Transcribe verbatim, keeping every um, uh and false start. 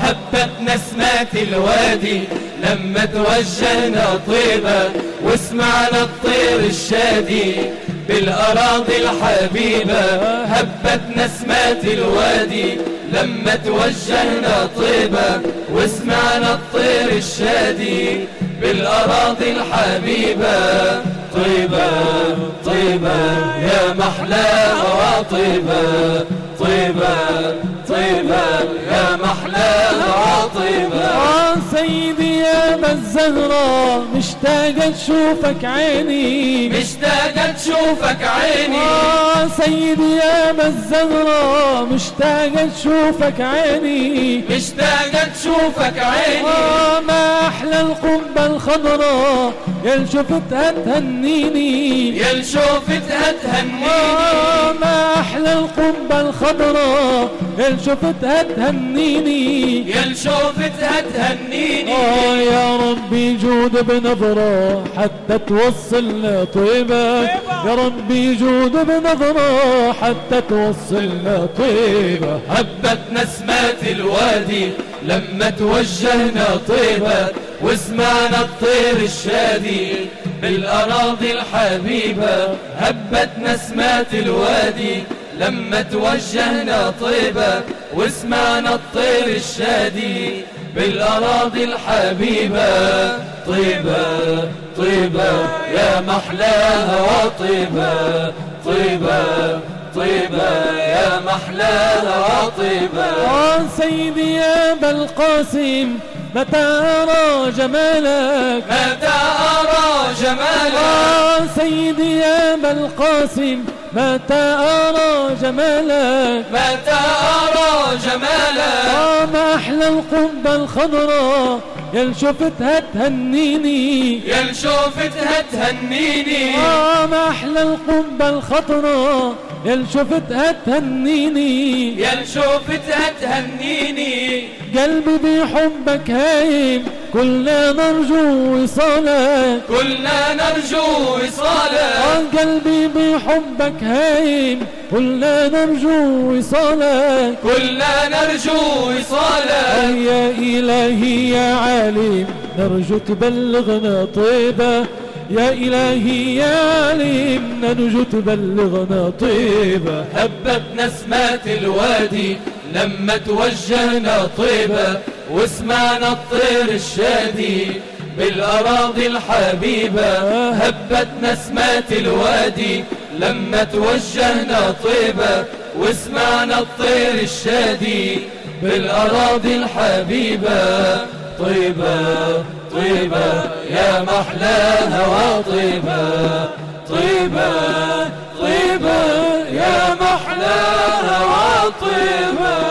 هبت نسمات الوادي لما توجهنا طيبة، وسمعنا الطير الشادي بالأراضي الحبيبة. هبت نسمات الوادي لما توجهنا طيبة، وسمعنا الطير الشادي بالأراضي الحبيبة. طيبة طيبة يا محلاها طيبة، طيبة طيبة يا محلاها طيبة. آه سيدي يا ابا الزهراء مشتاقة تشوفك عيني، مشتاقة تشوفك عيني. آه سيدي يا ابا الزهراء مشتاقة تشوفك عيني، مشتاقة تشوفك عيني. آه ما أحلى القبة الخضراء يا شفتها تهنيني، يا شفتها تهنيني. آه ما أحلى القبة الخضراء يا شفتها تهنيني، يا شفتها تهنيني. آه يا ربي جود بنظرة حتى توصلنا طيبة، يا ربي جود بنظرة حتى توصلنا طيبة. هبت نسمات الوادي لما توجهنا طيبة، وسمعنا الطير الشادي بالأراضي الحبيبة. هبت نسمات الوادي لما توجهنا طيبة، وسمعنا الطير الشادي بالأراضي الحبيبة. طيبة طيبة يا محلاها طيبة، طيبة طيبة يا محلاها طيبة. آه سيدي يا أبا القاسم متى أرى جمالك، متى أرى جمالك. آه سيدي يا أبا القاسم متى أرى جمالك، متى أرى جمالك. آه ما أحلى القبة الخضراء يا شفتها تهنيني، يا شفتها تهنيني. آه ما أحلى القبة الخضراء يا شفتها تهنيني، يا شفتها تهنيني. قلبي بحبك هايم كلنا نرجو وصالك، كلنا نرجو وصالك. آه قلبي بحبك هايم كلنا نرجو وصالك، كلنا نرجو وصالك. آه يا إلهي يا عالم نرجو تبلغنا طيبة، يا إلهي يا عالم نرجو تبلغنا طيبة. هبت نسمات الوادي لما توجهنا طيبة، وسمعنا الطير الشادي بالأراضي الحبيبة. هبت نسمات الوادي لما توجهنا طيبة، وسمعنا الطير الشادي بالأراضي الحبيبة. طيبة طيبة يا محلاها طيبة، طيبة طيبة يا محلاها طيبة.